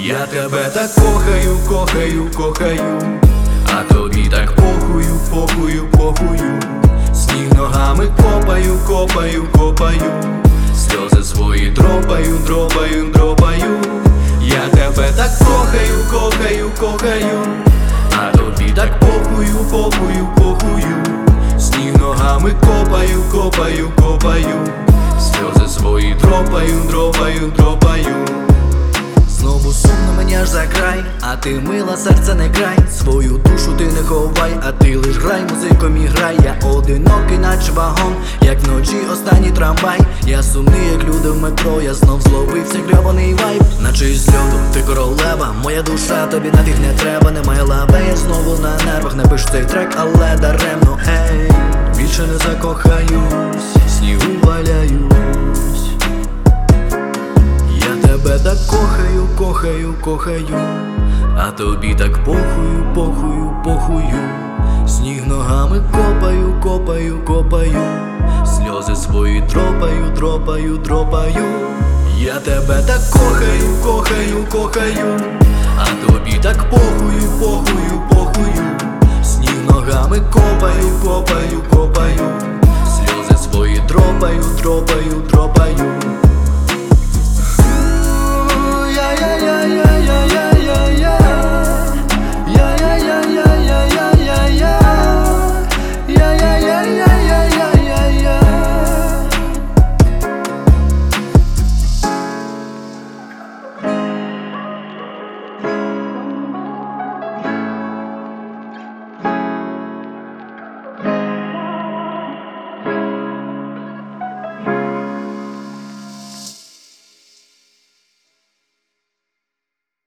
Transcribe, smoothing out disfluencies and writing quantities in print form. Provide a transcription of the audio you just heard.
Я тебе так кохаю, кохаю, кохаю, а тобі так похую, похую, похую. Сніг ногами копаю, копаю, копаю, сльози свої дропаю, дропаю, дропаю. Я тебе так кохаю, кохаю, кохаю, а тобі так похую, похую, похую. Сніг ногами копаю, копаю, копаю, сльози свої дропаю, дропаю, дропаю. Знову сумно мені аж за край, а ти мила, серце не край. Свою душу ти не ховай, а ти лиш грай, музиком і грай. Я одинокий, наче вагон, як вночі останній трамвай. Я сумний, як люди в метро, я знов зловився грьобаний вайб. Наче із льоду, ти королева, моя душа, тобі нафіг не треба. Немає лаве, я знову на нервах, не пишу цей трек, але даремно, ей. Більше не закохаюсь, снігу валяюсь. Я тебе так кохаю, кохаю, кохаю, а тобі так похую, похую, похую. Сніг ногами копаю, копаю, копаю, сльози свої дропаю, дропаю, дропаю. Я тебе так кохаю, кохаю, кохаю, а тобі так похую, похую, похую. Сніг ногами копаю, копаю, копаю, сльози свої дропаю, дропаю, дропаю. Yeah.